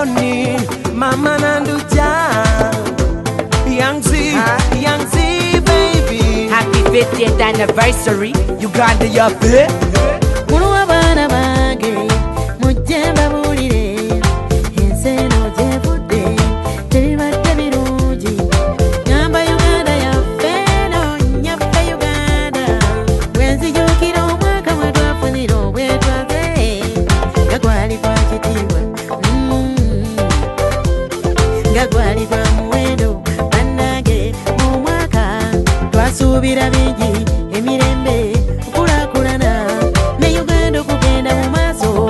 Tony, Mama Nanduja, Young Z, baby. Happy 50th anniversary, Uganda, your bit. Subira bigi emirembe kulakulana ne Uganda kugenda mu maaso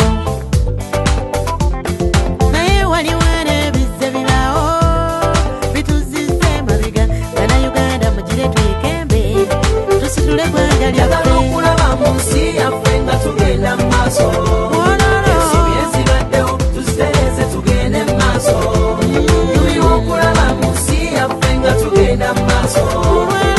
naye waliwane bisse birawo bituzise mabega bana Uganda mugire twekembe tusitule gwanga lyaffe okulaba mu nsi yaffe nga tugenda mu maaso esibyezibaddeo tuzitereze tugende mu maaso tulina okulaba mu nsi yaffe nga tugenda mu maaso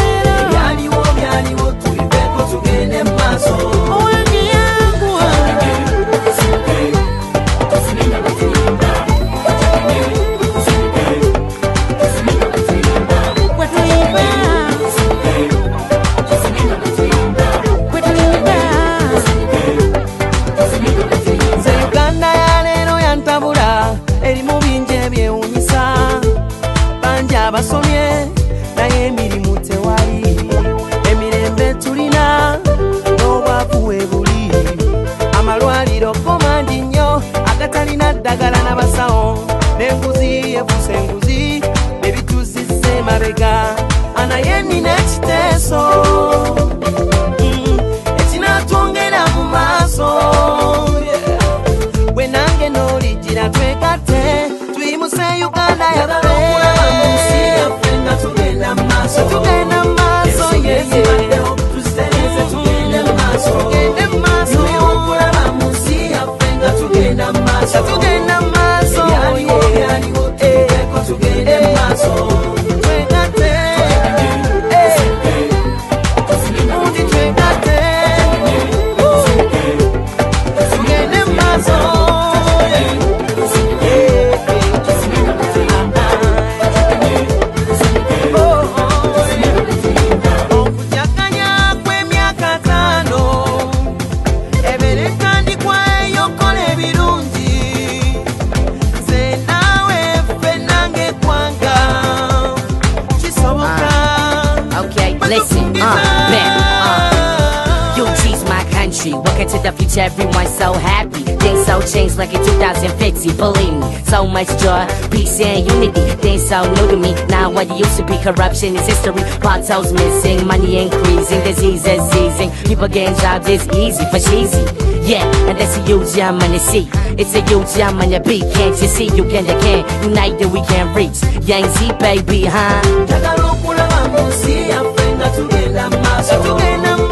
abasomye naye emirimu tewali emirembe tulina n'obwavu webuli amalwaliro komandi nnyo agatalina ddagala n'abasawo n'enguzi yefuse enguzi ebituzise mabega anaye nina ekiteeso ekinatwongera mu maaso bwe nange n'oligira twegatte tuyimuse Uganda yaffe tugenda maaso yezibaddeho tuzitereze tugende maaso tugende maaso okulaba mu nsi yaffe nga tugenda maaso tugenda maaso byaliwo tuteeko tugende maaso twegatte undi twegatte tugende maaso Welcome to the future, everyone's so happy. Things so changed like in 2050, believe me. So much joy, peace and unity. Things so new to me, not what it used to be. Corruption is history, potholes missing, money increasing, diseases easing. People getting jobs, it's easy for cheesy. Yeah, and that's a huge I'm on the sea. It's a huge I'm on the beat. Can't you see? Uganda can unite that we can reach. Young Z, baby, huh?